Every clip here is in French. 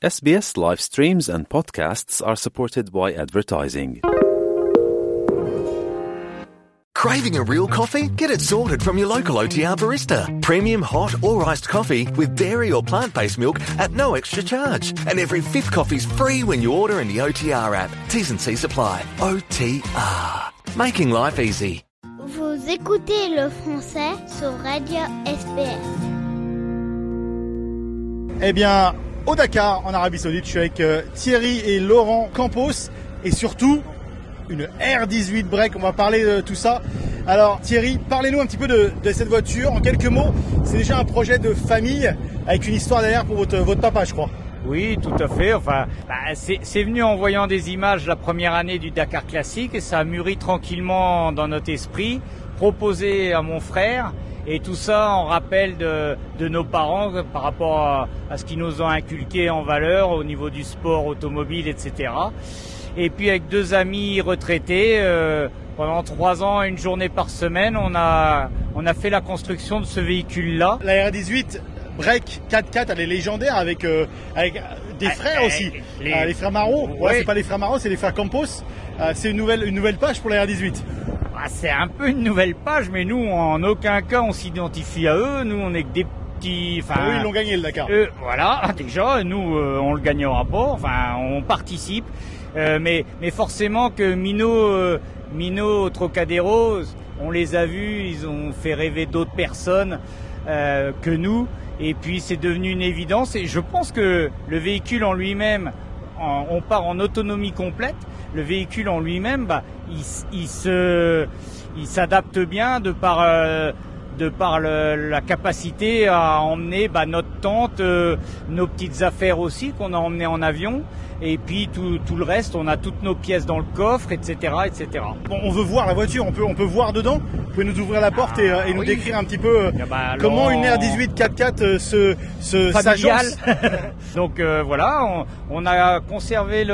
SBS live streams and podcasts are supported by advertising. Craving a real coffee? Get it sorted from your local OTR barista. Premium hot or iced coffee with dairy or plant-based milk at no extra charge. And every fifth coffee's free when you order in the OTR app. T's and C's apply. OTR. Making life easy. Vous écoutez le français sur Radio SBS. Eh bien, au Dakar, en Arabie Saoudite, je suis avec Thierry et Laurent Campos et surtout une R18 Break. On va parler de tout ça. Alors Thierry, parlez-nous un petit peu de cette voiture. En quelques mots, c'est déjà un projet de famille avec une histoire derrière pour votre papa, je crois. Oui, tout à fait. Enfin, c'est venu en voyant des images la première année du Dakar Classique et ça a mûri tranquillement dans notre esprit, proposé à mon frère. Et tout ça en rappel de nos parents par rapport à ce qu'ils nous ont inculqué en valeur au niveau du sport automobile, etc. Et puis avec deux amis retraités, pendant 3 ans, une journée par semaine, on a fait la construction de ce véhicule-là. La R18 Break 4x4, elle est légendaire avec des frères aussi. Les frères Marot. Ouais. Ouais, c'est pas les frères Marot, c'est les frères Campos. C'est une nouvelle page pour la R18. C'est un peu une nouvelle page, mais nous, en aucun cas, on s'identifie à eux. Nous, on est que des petits... Eux, ils l'ont gagné, le Dakar. Voilà, déjà, nous, on le gagnera pas. Enfin, on participe. Mais forcément que Mino, Trocadéro, on les a vus, ils ont fait rêver d'autres personnes que nous. Et puis, c'est devenu une évidence. Et je pense que le véhicule en lui-même, on part en autonomie complète. Le véhicule en lui-même, il s'adapte bien de par la capacité à emmener notre tente, nos petites affaires aussi qu'on a emmenées en avion, et puis tout le reste, on a toutes nos pièces dans le coffre, etc., etc. Bon, on veut voir la voiture, on peut voir dedans. Vous pouvez nous ouvrir la porte et nous décrire un petit peu comment une R18 4x4 s'agence. Donc voilà, on a conservé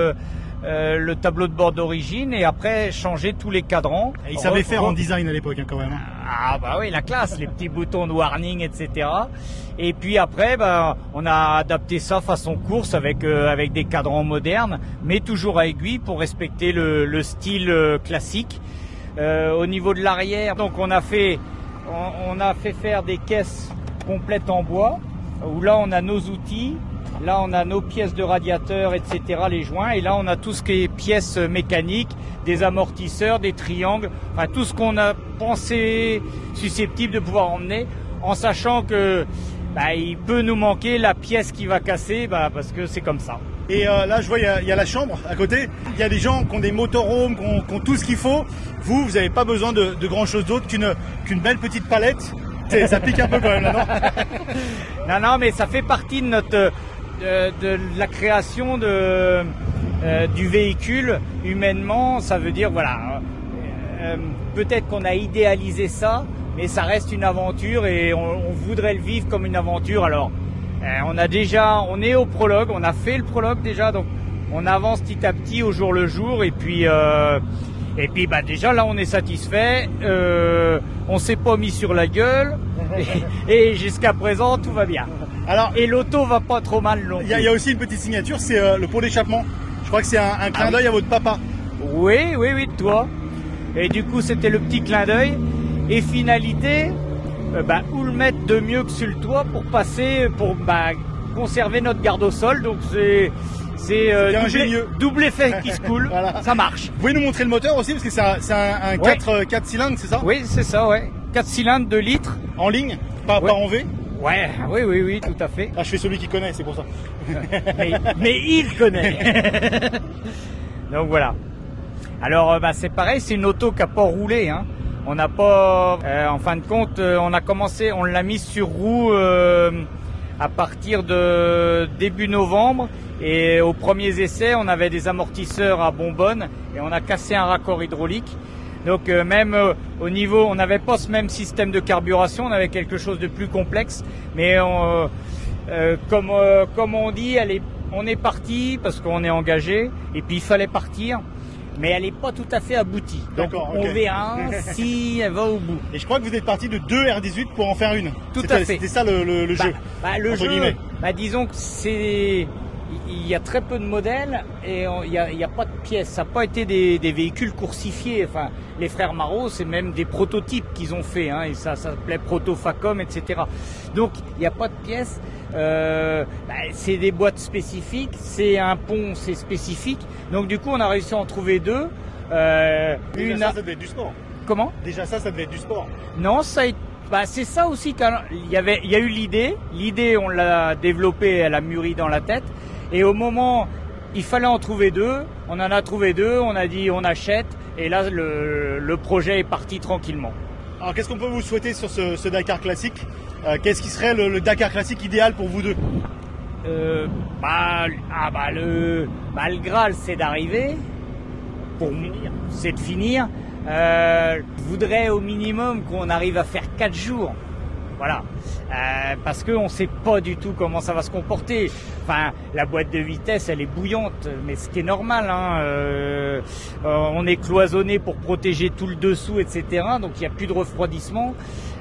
le tableau de bord d'origine et après changer tous les cadrans. Et ils savaient faire en design à l'époque quand même. Ah bah oui, la classe, les petits boutons de warning, etc. Et puis après, on a adapté ça façon course avec des cadrans modernes, mais toujours à aiguille pour respecter le style classique. Au niveau de l'arrière, donc on a fait faire des caisses complètes en bois, où là on a nos outils. Là, on a nos pièces de radiateur, etc., les joints. Et là, on a tout ce qui est pièces mécaniques, des amortisseurs, des triangles, enfin tout ce qu'on a pensé susceptible de pouvoir emmener, en sachant que il peut nous manquer la pièce qui va casser, parce que c'est comme ça. Et là, je vois, il y a la chambre à côté. Il y a des gens qui ont des motorhomes, qui ont tout ce qu'il faut. Vous n'avez pas besoin de grand-chose d'autre qu'une belle petite palette. Ça pique un peu quand même, là, non? Non, mais ça fait partie de notre... de la création du véhicule humainement, ça veut dire peut-être qu'on a idéalisé ça, mais ça reste une aventure et on voudrait le vivre comme une aventure. Alors on est au prologue, on a fait le prologue déjà, donc on avance petit à petit au jour le jour et puis déjà là on est satisfait, on s'est pas mis sur la gueule et jusqu'à présent tout va bien. Alors, et l'auto va pas trop mal non plus. Il y a aussi une petite signature, c'est le pot d'échappement. Je crois que c'est un clin d'œil à votre papa. Oui, de toi. Et du coup, c'était le petit clin d'œil. Et finalité, où le mettre de mieux que sur le toit pour conserver notre garde au sol. Donc c'est double effet qui se coule. Voilà. Ça marche. Vous pouvez nous montrer le moteur aussi parce que c'est un 4 cylindres, c'est ça? Oui, c'est ça, ouais. 4 cylindres, 2 litres. En ligne, pas en V? Ouais, oui, tout à fait. Je fais celui qui connaît, c'est pour ça. mais il connaît. Donc voilà. Alors c'est pareil, c'est une auto qui n'a pas roulé, hein. On n'a pas, en fin de compte, on l'a mise sur roue à partir de début novembre et aux premiers essais, on avait des amortisseurs à bonbonne et on a cassé un raccord hydraulique. Donc même au niveau, on n'avait pas ce même système de carburation, on avait quelque chose de plus complexe. Mais comme on dit, on est parti parce qu'on est engagé et puis il fallait partir. Mais elle n'est pas tout à fait aboutie. Donc on verra si elle va au bout. Et je crois que vous êtes parti de 2 R18 pour en faire une. Tout à fait. C'était ça le jeu. Le jeu, disons que il y a très peu de modèles et il y a pas de pièces. Ça n'a pas été des véhicules coursifiés. Enfin, les frères Marot, c'est même des prototypes qu'ils ont fait, hein, et ça s'appelait Proto-Facom, etc. Donc, il n'y a pas de pièces. C'est des boîtes spécifiques, c'est un pont, c'est spécifique. Donc, du coup, on a réussi à en trouver deux. Ça devait être du sport. Comment ? Déjà ça devait être du sport. Non, c'est ça aussi il y a eu l'idée. L'idée, on l'a développée, elle a mûri dans la tête. Et au moment, il fallait en trouver deux. On en a trouvé deux. On a dit, on achète. Et là, le projet est parti tranquillement. Alors, qu'est-ce qu'on peut vous souhaiter sur ce Dakar classique ? Qu'est-ce qui serait le Dakar classique idéal pour vous deux ? Le Graal, c'est d'arriver. C'est de finir. Je voudrais au minimum qu'on arrive à faire 4 jours. Voilà. Parce qu'on ne sait pas du tout comment ça va se comporter. Enfin, la boîte de vitesse, elle est bouillante, mais ce qui est normal, hein. On est cloisonné pour protéger tout le dessous, etc. Donc il n'y a plus de refroidissement.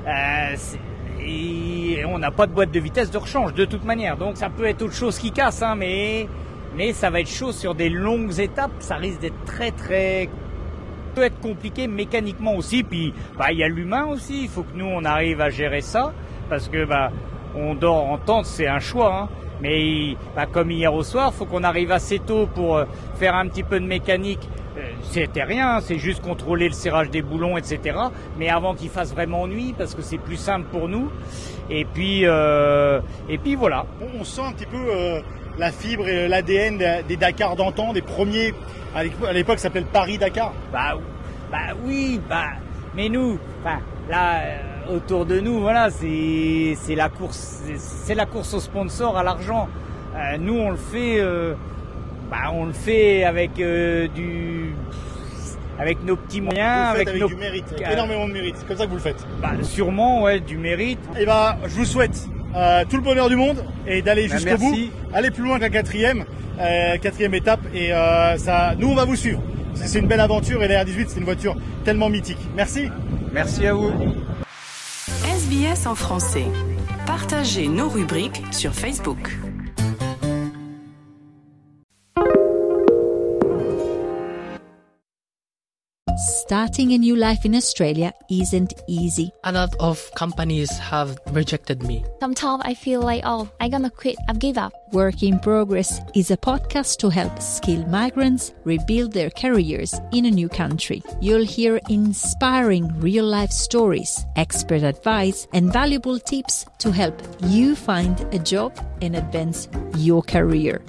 Et on n'a pas de boîte de vitesse de rechange de toute manière. Donc ça peut être autre chose qui casse, hein, mais ça va être chaud sur des longues étapes. Ça risque d'être très peut être compliqué mécaniquement aussi. Puis il y a l'humain aussi. Il faut que nous on arrive à gérer ça parce que on dort en tente, c'est un choix, hein. Mais comme hier au soir, faut qu'on arrive assez tôt pour faire un petit peu de mécanique. C'était rien, c'est juste contrôler le serrage des boulons, etc. Mais avant qu'il fasse vraiment nuit, parce que c'est plus simple pour nous. Et puis voilà. On sent un petit peu la fibre et l'ADN des Dakar d'antan, des premiers. À l'époque, ça s'appelle Paris-Dakar. Oui. Mais nous, là, autour de nous, voilà, c'est la course, c'est la course au sponsor, à l'argent. Nous, on le fait. On le fait avec avec nos petits moyens, vous le faites avec du mérite, avec énormément de mérite. C'est comme ça que vous le faites. Sûrement, ouais, du mérite. Et je vous souhaite tout le bonheur du monde et d'aller jusqu'au bout, aller plus loin que la quatrième étape. Et nous, on va vous suivre. C'est une belle aventure et la R18, c'est une voiture tellement mythique. Merci. Merci à vous. SBS en français. Partagez nos rubriques sur Facebook. Starting a new life in Australia isn't easy. A lot of companies have rejected me. Sometimes I feel like, I'm gonna quit, I've given up. Work in Progress is a podcast to help skilled migrants rebuild their careers in a new country. You'll hear inspiring real-life stories, expert advice, and valuable tips to help you find a job and advance your career.